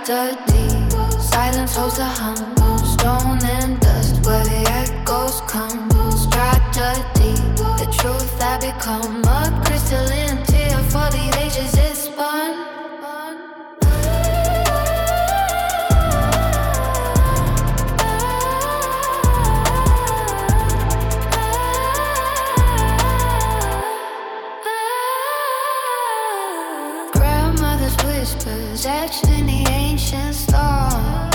tragedy. Silence holds the humble, stone and dust where the echoes crumble. Tragedy, the truth I become a crystalline tear for these ages is spun. Grandmother's whispers etched in the ancient stone.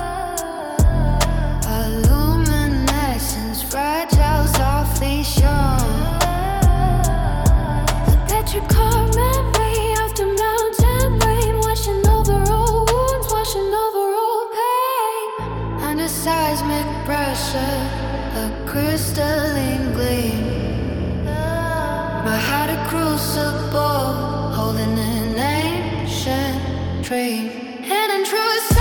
A luminescence fragile, softly shown. The petrichor memory of the mountain rain, washing over all wounds, washing over all pain. Under seismic pressure, a crystalline gleam. My heart a crucible, holding an ancient dream. Hidden truth.